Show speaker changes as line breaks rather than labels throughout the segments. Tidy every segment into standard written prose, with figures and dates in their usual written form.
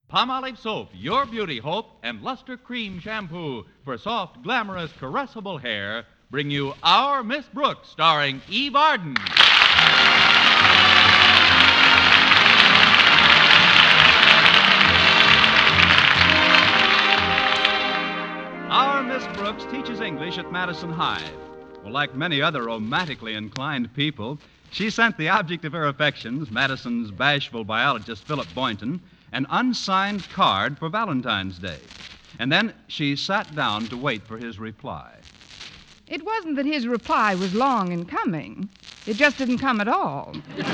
Palmolive Soap, your beauty hope, and Luster Cream Shampoo for soft, glamorous, caressable hair bring you Our Miss Brooks, starring Eve Arden. Our Miss Brooks teaches English at Madison High. Well, like many other romantically inclined people, she sent the object of her affections, Madison's bashful biologist Philip Boynton, an unsigned card for Valentine's Day. And then she sat down to wait for his reply.
It wasn't that his reply was long in coming. It just didn't come at all.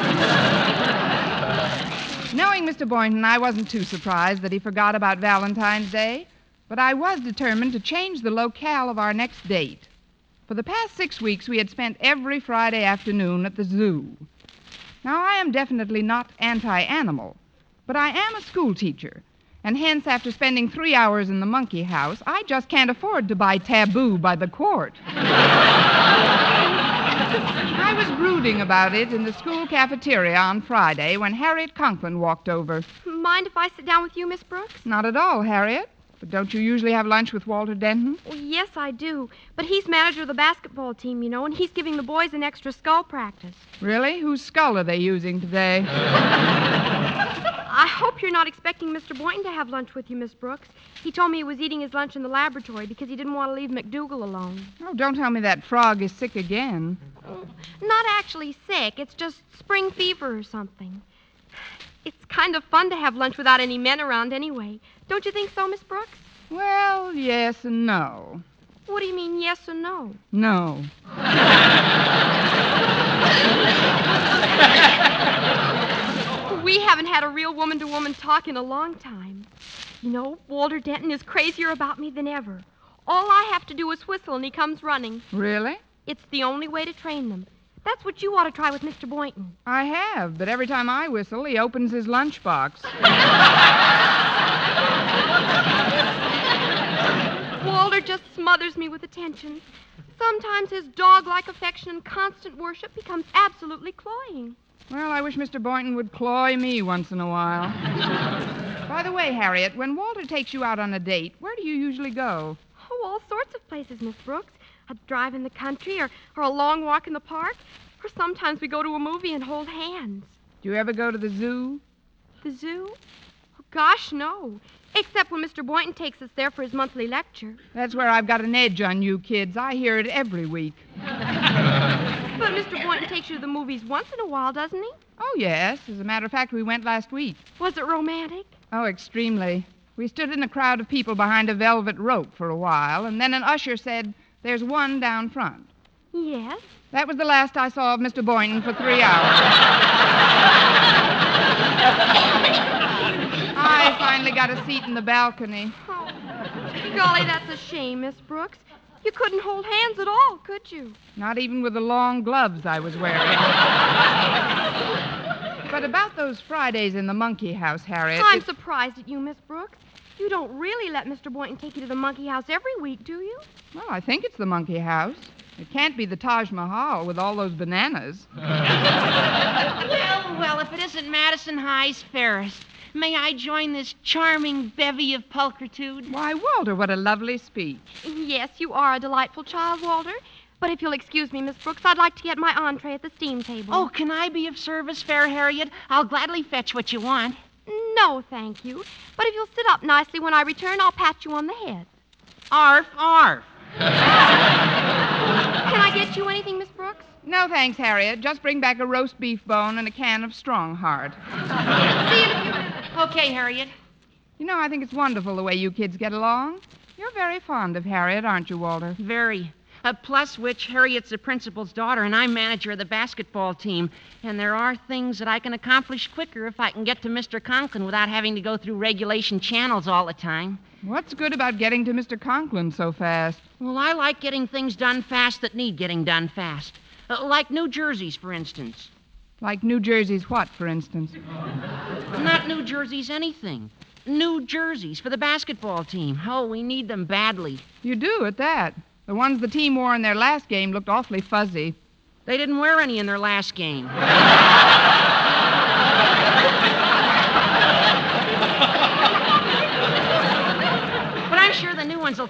Knowing Mr. Boynton, I wasn't too surprised that he forgot about Valentine's Day, but I was determined to change the locale of our next date. For the past 6 weeks, we had spent every Friday afternoon at the zoo. Now, I am definitely not anti-animal, but I am a school teacher, and hence, after spending 3 hours in the monkey house, I just can't afford to buy Taboo by the quart. I was brooding about it in the school cafeteria on Friday when Harriet Conklin walked over.
Mind if I sit down with you, Miss Brooks?
Not at all, Harriet. But don't you usually have lunch with Walter Denton?
Well, yes, I do. But he's manager of the basketball team, you know, and he's giving the boys an extra skull practice.
Really? Whose skull are they using today?
I hope you're not expecting Mr. Boynton to have lunch with you, Miss Brooks. He told me he was eating his lunch in the laboratory because he didn't want to leave McDougal alone.
Oh, don't tell me that frog is sick again.
Not actually sick. It's just spring fever or something. It's kind of fun to have lunch without any men around anyway. Don't you think so, Miss Brooks?
Well, yes and no.
What do you mean, yes or no?
No.
We haven't had a real woman-to-woman talk in a long time. You know, Walter Denton is crazier about me than ever. All I have to do is whistle and he comes running.
Really?
It's the only way to train them. That's what you ought to try with Mr. Boynton.
I have, but every time I whistle, he opens his lunchbox.
Walter just smothers me with attention. Sometimes his dog-like affection and constant worship becomes absolutely cloying.
Well, I wish Mr. Boynton would cloy me once in a while. By the way, Harriet, when Walter takes you out on a date, where do you usually go?
Oh, all sorts of places, Miss Brooks. A drive in the country or a long walk in the park. Or sometimes we go to a movie and hold hands.
Do you ever go to the zoo?
The zoo? Oh, gosh, no. Except when Mr. Boynton takes us there for his monthly lecture.
That's where I've got an edge on you kids. I hear it every week.
But Mr. Boynton takes you to the movies once in a while, doesn't he?
Oh, yes. As a matter of fact, we went last week.
Was it romantic?
Oh, extremely. We stood in a crowd of people behind a velvet rope for a while, and then an usher said, "There's one down front."
Yes.
That was the last I saw of Mr. Boynton for 3 hours. I finally got a seat in the balcony.
Oh, golly, that's a shame, Miss Brooks. You couldn't hold hands at all, could you?
Not even with the long gloves I was wearing. But about those Fridays in the monkey house, Harriet...
I'm surprised at you, Miss Brooks. You don't really let Mr. Boynton take you to the monkey house every week, do you?
Well, I think it's the monkey house. It can't be the Taj Mahal with all those bananas.
Well, if it isn't Madison High's Ferris, may I join this charming bevy of pulchritude?
Why, Walter, what a lovely speech.
Yes, you are a delightful child, Walter. But if you'll excuse me, Miss Brooks, I'd like to get my entree at the steam table.
Oh, can I be of service, fair Harriet? I'll gladly fetch what you want.
No, thank you. But if you'll sit up nicely when I return, I'll pat you on the head.
Arf, arf.
Can I get you anything, Miss Brooks?
No, thanks, Harriet. Just bring back a roast beef bone and a can of Strongheart.
See you in a few minutes.
Okay, Harriet.
You know, I think it's wonderful the way you kids get along. You're very fond of Harriet, aren't you, Walter?
Very. Plus which, Harriet's the principal's daughter, and I'm manager of the basketball team. And there are things that I can accomplish quicker if I can get to Mr. Conklin without having to go through regulation channels all the time.
What's good about getting to Mr. Conklin so fast?
Well, I like getting things done fast that need getting done fast. Like New Jersey's, for instance.
Like New Jersey's what, for instance?
Not New Jersey's anything. New Jerseys for the basketball team. Oh, we need them badly.
You do, at that. The ones the team wore in their last game looked awfully fuzzy.
They didn't wear any in their last game.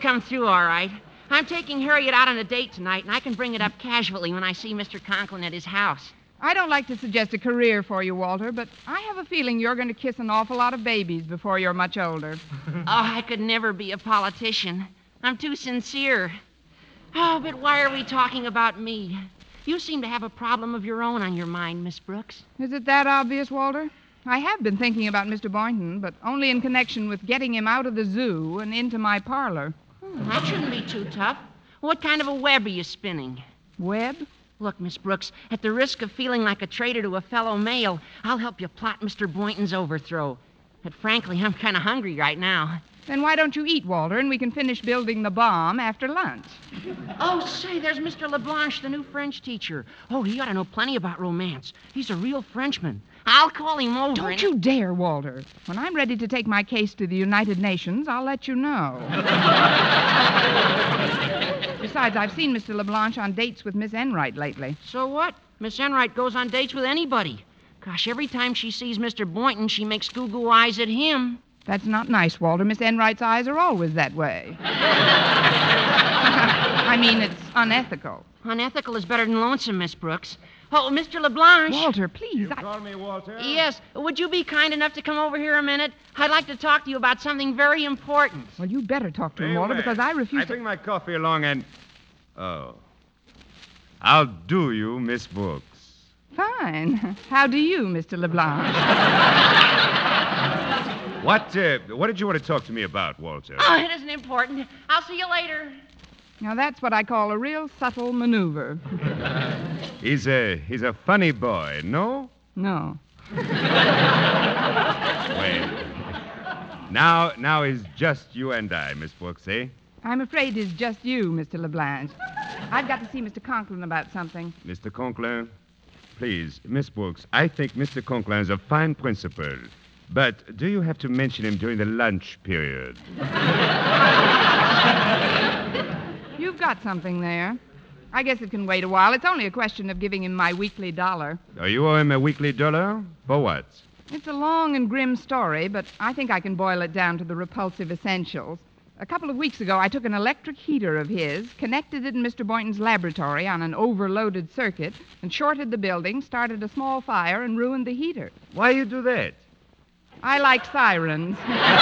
come through all right. I'm taking Harriet out on a date tonight, and I can bring it up casually when I see Mr. Conklin at his house.
I don't like to suggest a career for you, Walter, but I have a feeling you're going to kiss an awful lot of babies before you're much older.
Oh, I could never be a politician. I'm too sincere. Oh, but why are we talking about me? You seem to have a problem of your own on your mind, Miss Brooks.
Is it that obvious, Walter? I have been thinking about Mr. Boynton, but only in connection with getting him out of the zoo and into my parlor.
That shouldn't be too tough. What kind of a web are you spinning?
Webb?
Look, Miss Brooks, at the risk of feeling like a traitor to a fellow male, I'll help you plot Mr. Boynton's overthrow. But frankly, I'm kind of hungry right now.
Then why don't you eat, Walter, and we can finish building the bomb after lunch?
Oh, say, there's Mr. Leblanche, the new French teacher. Oh, he ought to know plenty about romance. He's a real Frenchman. I'll call him over.
Don't you dare, Walter. When I'm ready to take my case to the United Nations, I'll let you know. Besides, I've seen Mr. Leblanche on dates with Miss Enright lately.
So what? Miss Enright goes on dates with anybody. Gosh, every time she sees Mr. Boynton, she makes goo-goo eyes at him.
That's not nice, Walter. Miss Enright's eyes are always that way. I mean, it's unethical.
Unethical is better than lonesome, Miss Brooks. Oh, Mr. LeBlanche.
Walter, please.
Call me Walter?
Yes. Would you be kind enough to come over here a minute? I'd like to talk to you about something very important.
Well, you better talk to him,
Very
Walter,
well.
because I refuse
I
to...
bring my coffee along and... Oh. How do you, Miss Brooks?
Fine. How do you, Mr. LeBlanche?
What did you want to talk to me about, Walter?
Oh, it isn't important. I'll see you later.
Now, that's what I call a real subtle maneuver.
He's a funny boy, no?
No.
Well, now it's just you and I, Miss Brooks, eh?
I'm afraid it's just you, Mr. LeBlanche. I've got to see Mr. Conklin about something.
Mr. Conklin? Please, Miss Brooks, I think Mr. Conklin is a fine principal. But do you have to mention him during the lunch period?
You've got something there. I guess it can wait a while. It's only a question of giving him my weekly dollar.
Oh, you owe him a weekly dollar? For what?
It's a long and grim story, but I think I can boil it down to the repulsive essentials. A couple of weeks ago, I took an electric heater of his, connected it in Mr. Boynton's laboratory on an overloaded circuit, and shorted the building, started a small fire, and ruined the heater.
Why you do that?
I like sirens.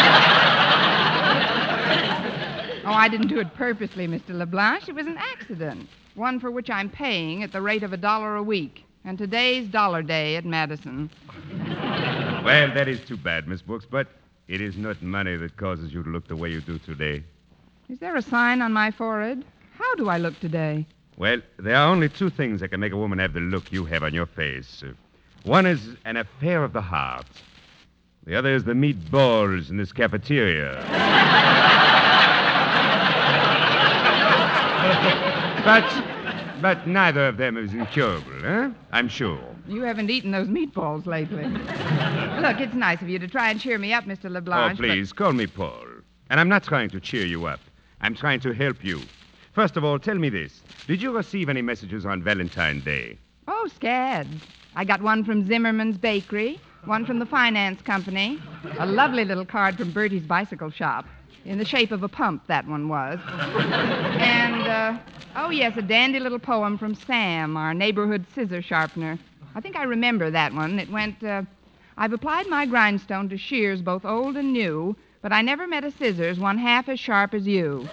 Oh, I didn't do it purposely, Mr. LeBlanche. It was an accident, one for which I'm paying at the rate of $1 a week. And today's dollar day at Madison.
Well, that is too bad, Miss Brooks, but it is not money that causes you to look the way you do today.
Is there a sign on my forehead? How do I look today?
Well, there are only two things that can make a woman have the look you have on your face. One is an affair of the heart. The other is the meatballs in this cafeteria. But neither of them is incurable, eh? I'm sure.
You haven't eaten those meatballs lately. Look, it's nice of you to try and cheer me up, Mr. LeBlanche.
Oh, please, call me Paul. And I'm not trying to cheer you up. I'm trying to help you. First of all, tell me this. Did you receive any messages on Valentine's Day?
Oh, scads. I got one from Zimmerman's Bakery, one from the finance company, a lovely little card from Bertie's bicycle shop, in the shape of a pump, that one was. And, oh, yes, a dandy little poem from Sam, our neighborhood scissor sharpener. I think I remember that one. It went, I've applied my grindstone to shears both old and new, but I never met a scissors one half as sharp as you.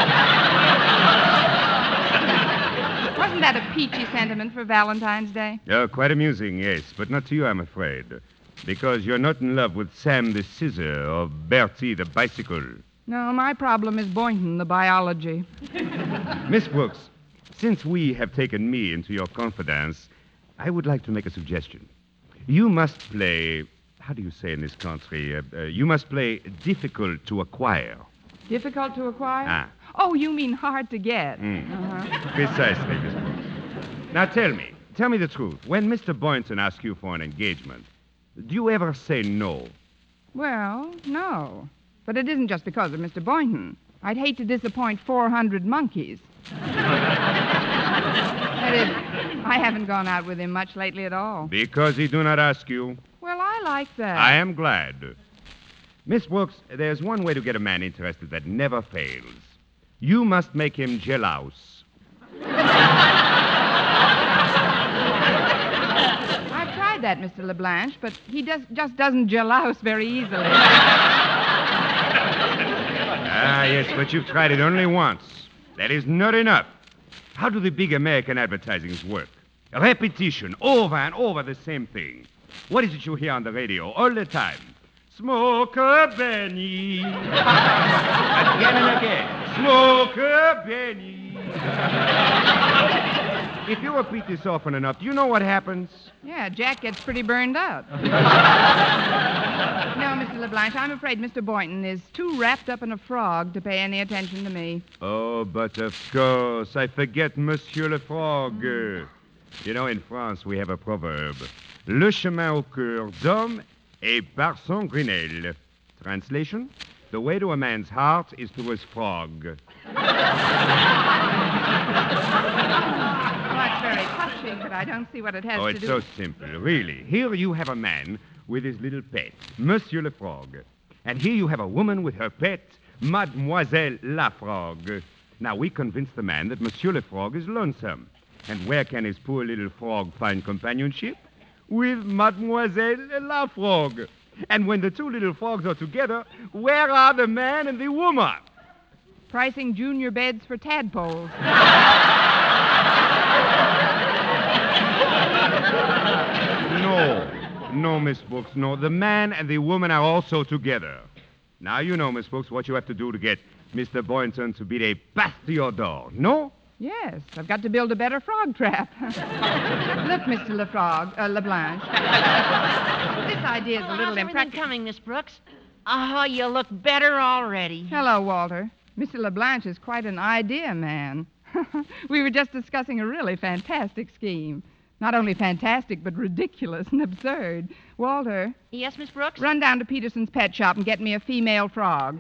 Wasn't that a peachy sentiment for Valentine's Day?
Oh, quite amusing, yes, but not to you, I'm afraid. Because you're not in love with Sam the scissor or Bertie the bicycle.
No, my problem is Boynton, the biology.
Miss Brooks, since we have taken me into your confidence, I would like to make a suggestion. You must play, how do you say in this country? You must play difficult to acquire.
Difficult to acquire?
Ah.
Oh, you mean hard to get.
Precisely, Miss Brooks. Now tell me the truth. When Mr. Boynton asks you for an engagement, do you ever say no?
Well, no. But it isn't just because of Mr. Boynton. I'd hate to disappoint 400 monkeys. That is, I haven't gone out with him much lately at all.
Because he do not ask you.
Well, I like that.
I am glad. Miss Brooks, there's one way to get a man interested that never fails. You must make him jealous.
I've tried that, Mr. LeBlanche, but he just doesn't jealous very easily.
Ah, yes, but you've tried it only once. That is not enough. How do the big American advertisings work? Repetition, over and over the same thing. What is it you hear on the radio all the time? Smoker Benny. Again and again. Smoker Benny. If you repeat this often enough, do you know what happens?
Yeah, Jack gets pretty burned up. No, Mr. LeBlanche, I'm afraid Mr. Boynton is too wrapped up in a frog to pay any attention to me.
Oh, but of course, I forget Monsieur le Frog. You know, in France, we have a proverb. Le chemin au cœur d'homme est par son grenelle. Translation? The way to a man's heart is to his frog.
Well, that's very touching, but I don't see what it has
Oh,
to
it's
do.
so simple, really. Here you have a man with his little pet, Monsieur le Frog. And here you have a woman with her pet, Mademoiselle la Frog. Now, we convince the man that Monsieur le Frog is lonesome. And where can his poor little frog find companionship? With Mademoiselle la Frog. And when the two little frogs are together, where are the man and the woman?
Pricing junior beds for tadpoles.
No, Miss Brooks, no. The man and the woman are also together. Now you know, Miss Brooks, what you have to do to get Mr. Boynton to be a Bastillodor, no?
Yes, I've got to build a better frog trap. Look, Mr. LeBlanche. This idea is a
Well,
little
how's everything
impractical.
coming, Miss Brooks? Oh, you look better already.
Hello, Walter. Mr. LeBlanche is quite an idea man. We were just discussing a really fantastic scheme. Not only fantastic, but ridiculous and absurd. Walter,
Yes, Miss Brooks?
run down to Peterson's pet shop and get me a female frog.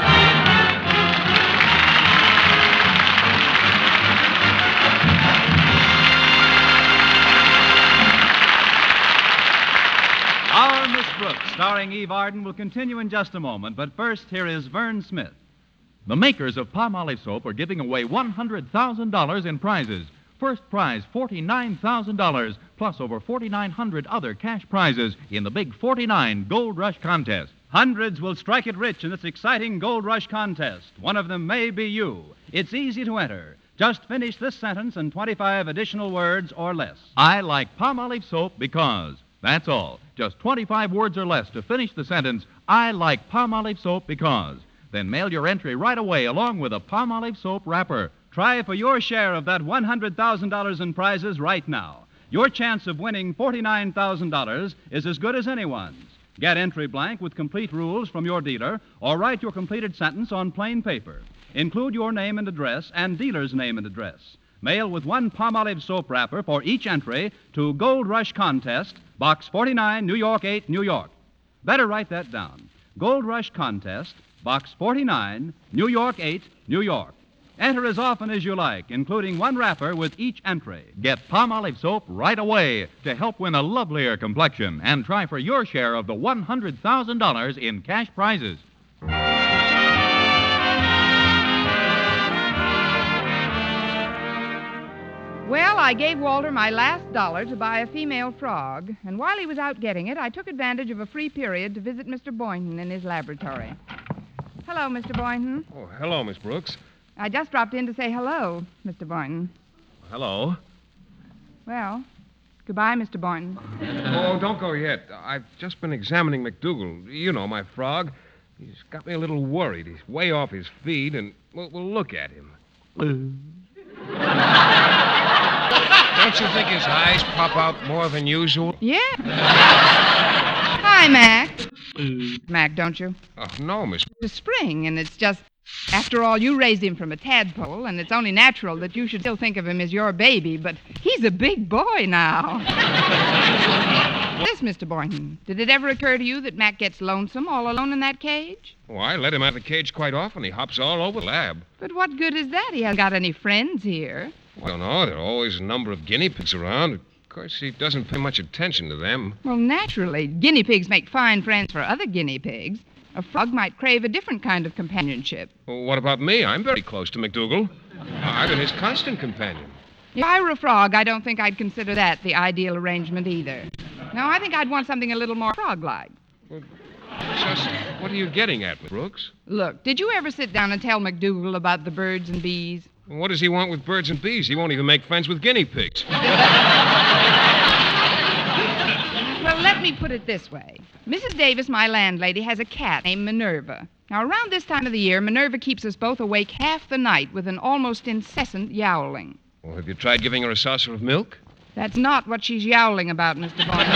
Our Miss Brooks, starring Eve Arden, will continue in just a moment. But first, here is Vern Smith.
The makers of Palmolive soap are giving away $100,000 in prizes. First prize, $49,000, plus over 4,900 other cash prizes in the Big 49 Gold Rush contest.
Hundreds will strike it rich in this exciting Gold Rush contest. One of them may be you. It's easy to enter. Just finish this sentence in 25 additional words or less.
I like Palmolive soap because. That's all. Just 25 words or less to finish the sentence, I like Palmolive soap because. Then mail your entry right away along with a Palmolive soap wrapper.
Try for your share of that $100,000 in prizes right now. Your chance of winning $49,000 is as good as anyone's. Get entry blank with complete rules from your dealer, or write your completed sentence on plain paper. Include your name and address and dealer's name and address. Mail with one Palmolive soap wrapper for each entry to Gold Rush Contest, Box 49, New York 8, New York. Better write that down. Gold Rush Contest, Box 49, New York 8, New York. Enter as often as you like, including one wrapper with each entry.
Get Palmolive soap right away to help win a lovelier complexion and try for your share of the $100,000 in cash prizes.
Well, I gave Walter my last dollar to buy a female frog, and while he was out getting it, I took advantage of a free period to visit Mr. Boynton in his laboratory. Hello, Mr. Boynton.
Oh, hello, Miss Brooks.
I just dropped in to say hello, Mr. Boynton.
Hello.
Well, goodbye, Mr. Boynton.
Oh, don't go yet. I've just been examining McDougal. You know, my frog. He's got me a little worried. He's way off his feed, and we'll look at him. Don't you think his eyes pop out more than usual?
Yeah? Hi, Mac. Mac, don't you?
Oh, no, Miss.
It's spring, and it's just... After all, you raised him from a tadpole, and it's only natural that you should still think of him as your baby, but he's a big boy now. This, Mr. Boynton, did it ever occur to you that Mac gets lonesome all alone in that cage?
Oh, I let him out of the cage quite often. He hops all over the lab.
But what good is that? He hasn't got any friends here.
I don't know. There are always a number of guinea pigs around. Of course, he doesn't pay much attention to them.
Well, naturally, guinea pigs make fine friends for other guinea pigs. A frog might crave a different kind of companionship.
Well, what about me? I'm very close to McDougal. I've been his constant companion.
If I were a frog, I don't think I'd consider that the ideal arrangement either. No, I think I'd want something a little more frog-like.
Just what are you getting at, Miss Brooks?
Look, did you ever sit down and tell McDougal about the birds and bees?
What does he want with birds and bees? He won't even make friends with guinea pigs.
Well, let me put it this way. Mrs. Davis, my landlady, has a cat named Minerva. Now, around this time of the year, Minerva keeps us both awake half the night with an almost incessant yowling.
Well, have you tried giving her a saucer of milk?
That's not what she's yowling about, Mr. Boynton.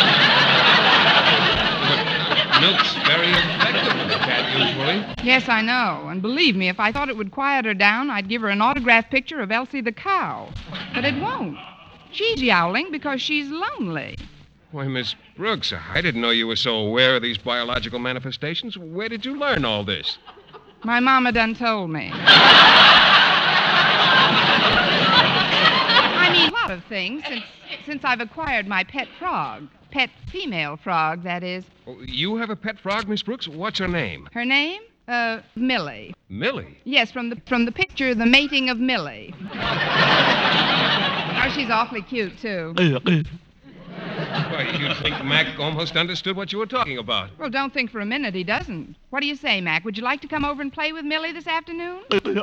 Milk's very effective for the cat, usually.
Yes, I know. And believe me, if I thought it would quiet her down, I'd give her an autographed picture of Elsie the cow. But it won't. She's yowling because she's lonely.
Why, Miss Brooks, I didn't know you were so aware of these biological manifestations. Where did you learn all this?
My mama done told me. I mean, a lot of things since I've acquired my pet frog. Pet female frog, that is.
Oh, you have a pet frog, Miss Brooks? What's her name?
Her name? Millie.
Millie?
Yes, from the picture, The Mating of Millie. Oh, she's awfully cute, too.
Why, you'd think Mac almost understood what you were talking about.
Well, don't think for a minute he doesn't. What do you say, Mac? Would you like to come over and play with Millie this afternoon?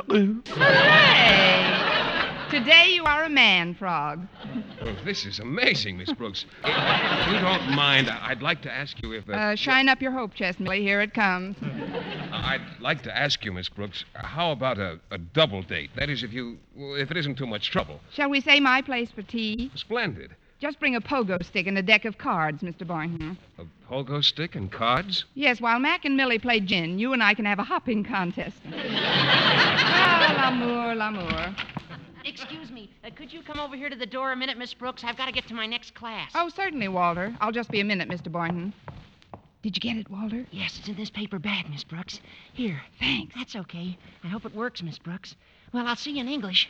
Hooray! Today you are a man frog.
Well, this is amazing, Miss Brooks. If you don't mind, I'd like to ask you if...
Shine up your hope chest, Millie. Here it comes.
I'd like to ask you, Miss Brooks, how about a double date? That is, if it isn't too much trouble.
Shall we say my place for tea?
Splendid.
Just bring a pogo stick and a deck of cards, Mr. Boynton.
A pogo stick and cards?
Yes, while Mac and Millie play gin, you and I can have a hopping contest. Ah, l'amour, l'amour.
Excuse me. Could you come over here to the door a minute, Miss Brooks? I've got to get to my next class.
Oh, certainly, Walter. I'll just be a minute, Mr. Boynton. Did you get it, Walter?
Yes, it's in this paper bag, Miss Brooks. Here.
Thanks.
That's okay. I hope it works, Miss Brooks. Well, I'll see you in English.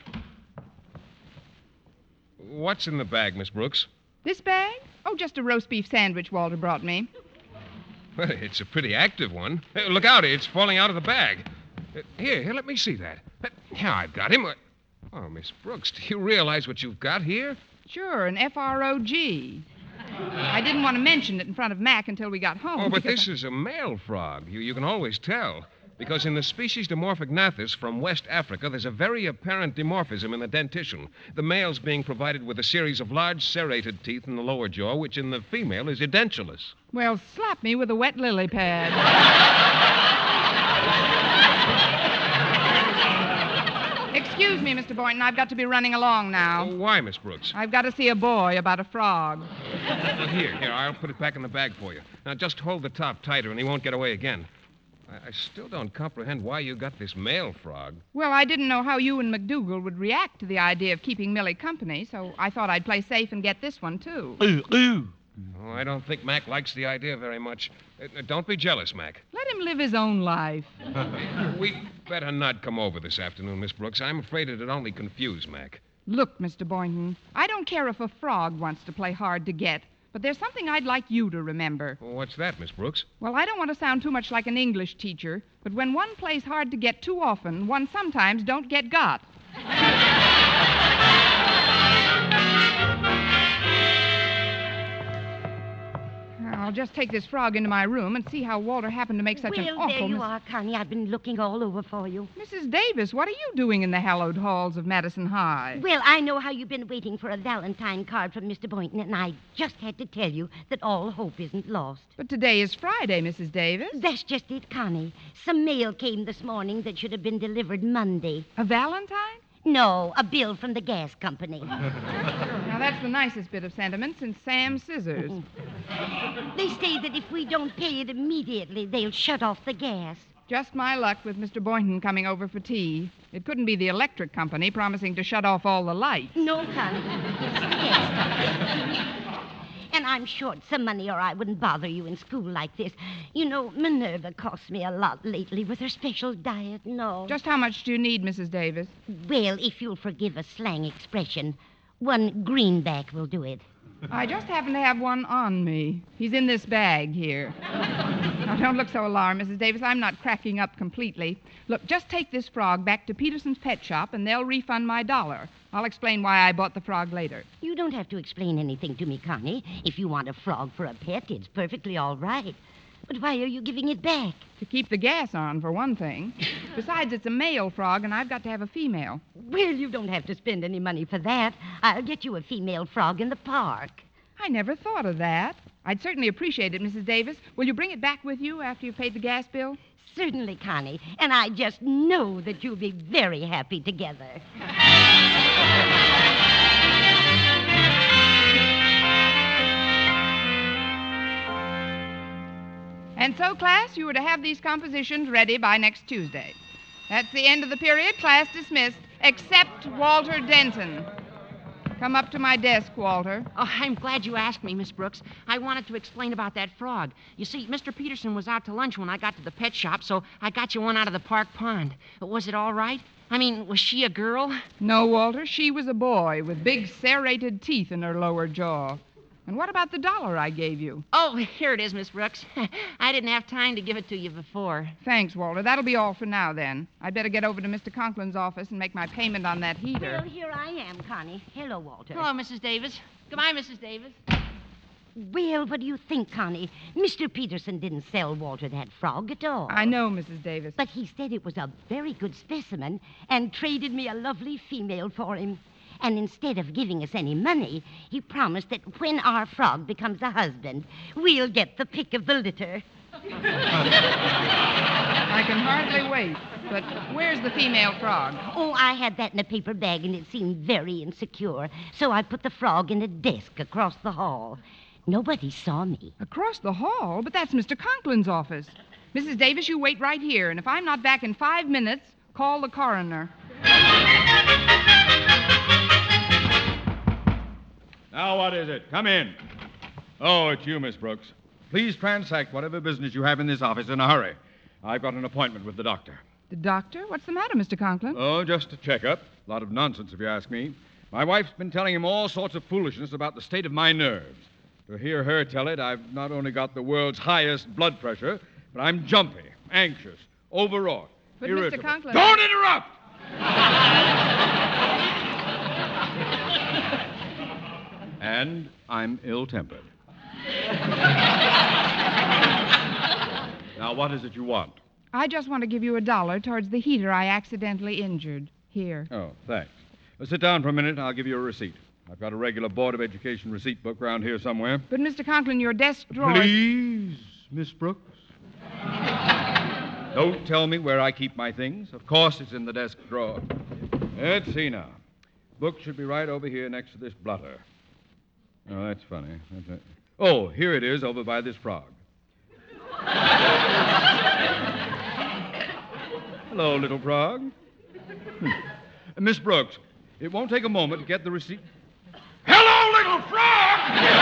What's in the bag, Miss Brooks?
This bag? Oh, just a roast beef sandwich Walter brought me.
Well, it's a pretty active one. Look out, it's falling out of the bag. Here, let me see that. Here, I've got him. Oh, Miss Brooks, do you realize what you've got here?
Sure, an F-R-O-G. I didn't want to mention it in front of Mac until we got home.
Oh, but this is a male frog. You can always tell. Because in the species Dimorphognathus from West Africa, there's a very apparent dimorphism in the dentition. The male's being provided with a series of large serrated teeth in the lower jaw, which in the female is edentulous.
Well, slap me with a wet lily pad. Excuse me, Mr. Boynton. I've got to be running along now.
Oh, why, Miss Brooks?
I've got to see a boy about a frog.
Well, here, I'll put it back in the bag for you. Now, just hold the top tighter and he won't get away again. I still don't comprehend why you got this male frog.
Well, I didn't know how you and McDougal would react to the idea of keeping Millie company, so I thought I'd play safe and get this one, too.
Oh, I don't think Mac likes the idea very much. Don't be jealous, Mac.
Let him live his own life.
We'd better not come over this afternoon, Miss Brooks. I'm afraid it'd only confuse Mac.
Look, Mr. Boynton, I don't care if a frog wants to play hard to get, but there's something I'd like you to remember.
What's that, Miss Brooks?
Well, I don't want to sound too much like an English teacher, but when one plays hard to get too often, one sometimes don't get got. I'll just take this frog into my room and see how Walter happened to make such an awful...
There you are, Connie. I've been looking all over for you.
Mrs. Davis, what are you doing in the hallowed halls of Madison High?
Well, I know how you've been waiting for a Valentine card from Mr. Boynton, and I just had to tell you that all hope isn't lost.
But today is Friday, Mrs. Davis.
That's just it, Connie. Some mail came this morning that should have been delivered Monday.
A Valentine?
No, a bill from the gas company.
Now, that's the nicest bit of sentiment since Sam's scissors.
They say that if we don't pay it immediately, they'll shut off the gas.
Just my luck with Mr. Boynton coming over for tea. It couldn't be the electric company promising to shut off all the lights.
No, Connie. It's the gas company. And I'm short some money or I wouldn't bother you in school like this. You know, Minerva costs me a lot lately with her special diet. No.
Just how much do you need, Mrs. Davis?
Well, if you'll forgive a slang expression, one greenback will do it.
I just happen to have one on me. He's in this bag here. Now, don't look so alarmed, Mrs. Davis. I'm not cracking up completely. Look, just take this frog back to Peterson's pet shop, and they'll refund my $1. I'll explain why I bought the frog later.
You don't have to explain anything to me, Connie. If you want a frog for a pet, it's perfectly all right. But why are you giving it back?
To keep the gas on, for one thing. Besides, it's a male frog, and I've got to have a female.
Well, you don't have to spend any money for that. I'll get you a female frog in the park.
I never thought of that. I'd certainly appreciate it, Mrs. Davis. Will you bring it back with you after you've paid the gas bill?
Certainly, Connie. And I just know that you'll be very happy together.
And so, class, you were to have these compositions ready by next Tuesday. That's the end of the period. Class dismissed, except Walter Denton. Come up to my desk, Walter.
Oh, I'm glad you asked me, Miss Brooks. I wanted to explain about that frog. You see, Mr. Peterson was out to lunch when I got to the pet shop, so I got you one out of the park pond. Was it all right? I mean, was she a girl?
No, Walter, she was a boy with big serrated teeth in her lower jaw. And what about the $1 I gave you?
Oh, here it is, Miss Brooks. I didn't have time to give it to you before.
Thanks, Walter. That'll be all for now, then. I'd better get over to Mr. Conklin's office and make my payment on that heater.
Well, here I am, Connie. Hello, Walter.
Hello, Mrs. Davis. Goodbye, Mrs. Davis.
Well, what do you think, Connie? Mr. Peterson didn't sell Walter that frog at all.
I know, Mrs. Davis.
But he said it was a very good specimen and traded me a lovely female for him. And instead of giving us any money, he promised that when our frog becomes a husband, we'll get the pick of the litter.
I can hardly wait. But where's the female frog?
Oh, I had that in a paper bag, and it seemed very insecure. So I put the frog in a desk across the hall. Nobody saw me.
Across the hall? But that's Mr. Conklin's office. Mrs. Davis, you wait right here, and if I'm not back in 5 minutes, call the coroner.
Now, what is it? Come in. Oh, it's you, Miss Brooks. Please transact whatever business you have in this office in a hurry. I've got an appointment with the doctor.
The doctor? What's the matter, Mr. Conklin?
Oh, just a checkup. A lot of nonsense, if you ask me. My wife's been telling him all sorts of foolishness about the state of my nerves. To hear her tell it, I've not only got the world's highest blood pressure, but I'm jumpy, anxious, overwrought,
But
irritable.
Mr. Conklin...
Don't interrupt! And I'm ill-tempered. Now, what is it you want?
I just want to give you $1 towards the heater I accidentally injured. Here.
Oh, thanks. Well, sit down for a minute. I'll give you a receipt. I've got a regular Board of Education receipt book around here somewhere.
But, Mr. Conklin, your desk drawer...
Please, Miss Brooks. Don't tell me where I keep my things. Of course it's in the desk drawer. Let's see now. Book should be right over here next to this blotter. Oh, that's funny. Oh, here it is over by this frog. Hello, little frog. Miss Brooks, it won't take a moment to get the receipt. Hello, little frog!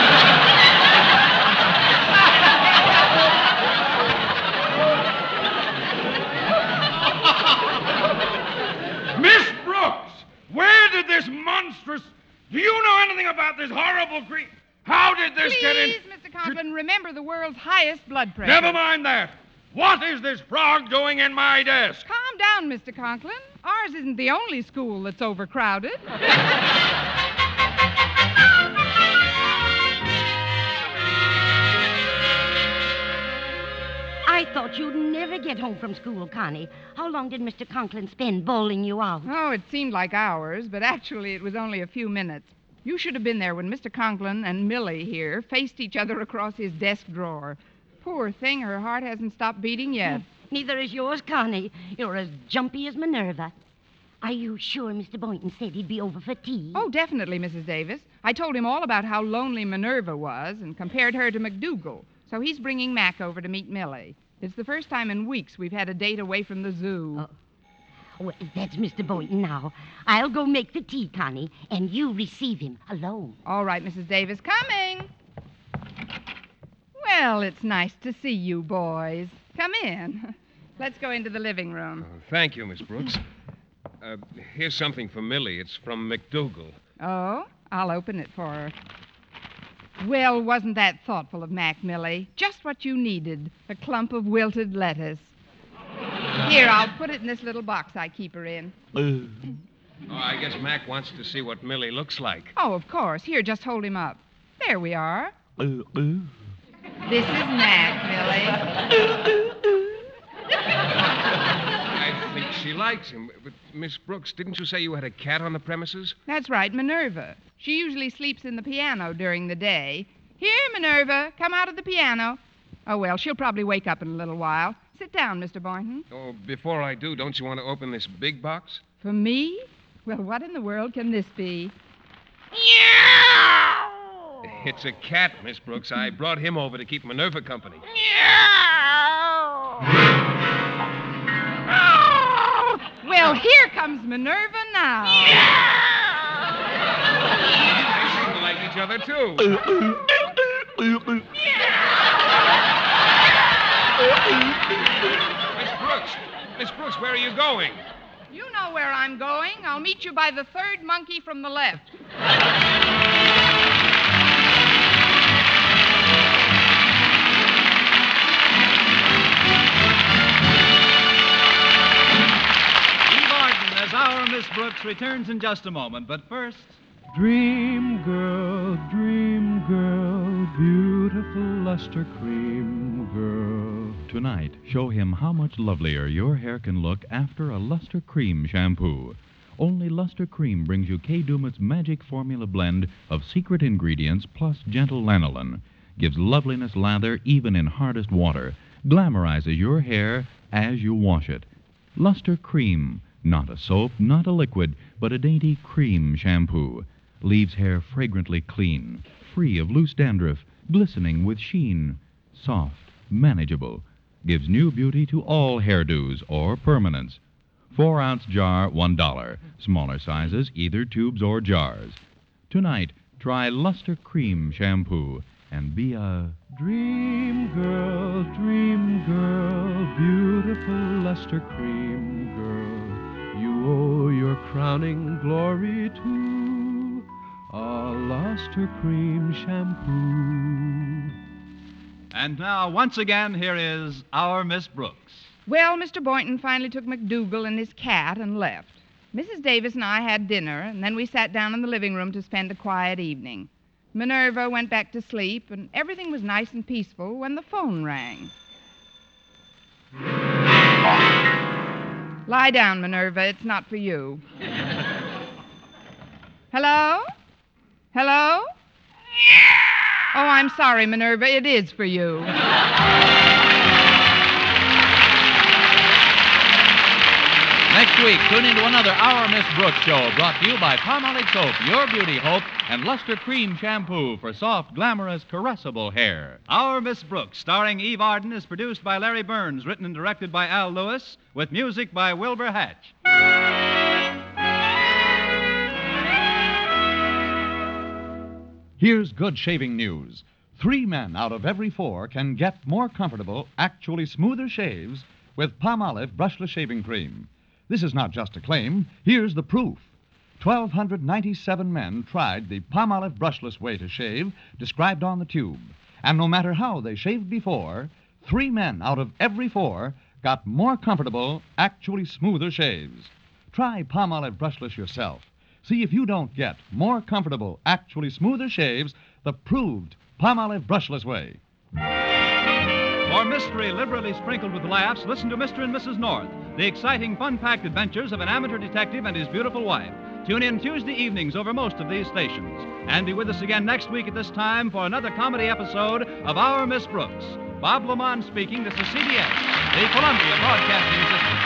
Miss Brooks, where did this monstrous... Do you know anything about this horrible creature? How did this get in?
Please, Mr. Conklin, remember the world's highest blood pressure.
Never mind that. What is this frog doing in my desk?
Calm down, Mr. Conklin. Ours isn't the only school that's overcrowded.
I thought you'd never get home from school, Connie. How long did Mr. Conklin spend bowling you out?
Oh, it seemed like hours, but actually it was only a few minutes. You should have been there when Mr. Conklin and Millie here faced each other across his desk drawer. Poor thing, her heart hasn't stopped beating yet.
Neither is yours, Connie. You're as jumpy as Minerva. Are you sure Mr. Boynton said he'd be over for tea?
Oh, definitely, Mrs. Davis. I told him all about how lonely Minerva was and compared her to McDougal. So he's bringing Mac over to meet Millie. It's the first time in weeks we've had a date away from the zoo.
Well, that's Mr. Boynton now. I'll go make the tea, Connie, and you receive him alone.
All right, Mrs. Davis, coming. Well, it's nice to see you boys. Come in. Let's go into the living room.
Oh, thank you, Miss Brooks. Here's something for Millie. It's from McDougal.
Oh, I'll open it for her. Well, wasn't that thoughtful of Mac, Millie? Just what you needed, a clump of wilted lettuce. Here, I'll put it in this little box I keep her in.
Oh, I guess Mac wants to see what Millie looks like.
Oh, of course. Here, just hold him up. There we are. This is Mac, Millie.
I think she likes him. But, Miss Brooks, didn't you say you had a cat on the premises?
That's right, Minerva. She usually sleeps in the piano during the day. Here, Minerva, come out of the piano. Oh, well, she'll probably wake up in a little while. Sit down, Mr. Boynton.
Oh, before I do, don't you want to open this big box?
For me? Well, what in the world can this be?
It's a cat, Miss Brooks. I brought him over to keep Minerva company.
Well, here comes Minerva now.
They seem to like each other, too. Miss Brooks, where are you going?
You know where I'm going. I'll meet you by the third monkey from the left.
Eve Arden as our Miss Brooks returns in just a moment. But first,
Dream girl, beautiful luster cream girl. Tonight, show him how much lovelier your hair can look after a Luster Cream shampoo. Only Luster Cream brings you Kay Daumit's magic formula blend of secret ingredients plus gentle lanolin. Gives loveliness lather even in hardest water. Glamorizes your hair as you wash it. Luster Cream, not a soap, not a liquid, but a dainty cream shampoo. Leaves hair fragrantly clean, free of loose dandruff, glistening with sheen. Soft, manageable. Gives new beauty to all hairdos or permanents. 4-ounce jar, $1. Smaller sizes, either tubes or jars. Tonight, try Luster Cream shampoo and be a dream girl, beautiful Luster Cream girl. You owe your crowning glory to a Luster Cream shampoo.
and now, once again, here is our Miss Brooks.
Well, Mr. Boynton finally took McDougal and his cat and left. Mrs. Davis and I had dinner, and then we sat down in the living room to spend a quiet evening. Minerva went back to sleep, and everything was nice and peaceful when the phone rang. Lie down, Minerva. It's not for you. Hello? Hello? Oh, I'm sorry, Minerva. It is for you.
Next week, tune into another Our Miss Brooks show brought to you by Palmolive Soap, Your Beauty Hope, and Luster Cream Shampoo for soft, glamorous, caressable hair.
Our Miss Brooks, starring Eve Arden, is produced by Larry Burns, written and directed by Al Lewis, with music by Wilbur Hatch.
Here's good shaving news. 3 men out of every 4 can get more comfortable, actually smoother shaves with Palmolive Brushless Shaving Cream. This is not just a claim. Here's the proof. 1,297 men tried the Palmolive brushless way to shave described on the tube. And no matter how they shaved before, 3 men out of every 4 got more comfortable, actually smoother shaves. Try Palmolive brushless yourself. See if you don't get more comfortable, actually smoother shaves the proved Palmolive brushless way.
For mystery liberally sprinkled with laughs, listen to Mr. and Mrs. North, the exciting, fun-packed adventures of an amateur detective and his beautiful wife. Tune in Tuesday evenings over most of these stations. And be with us again next week at this time for another comedy episode of Our Miss Brooks. Bob Lamont speaking. This is CBS, the Columbia Broadcasting System.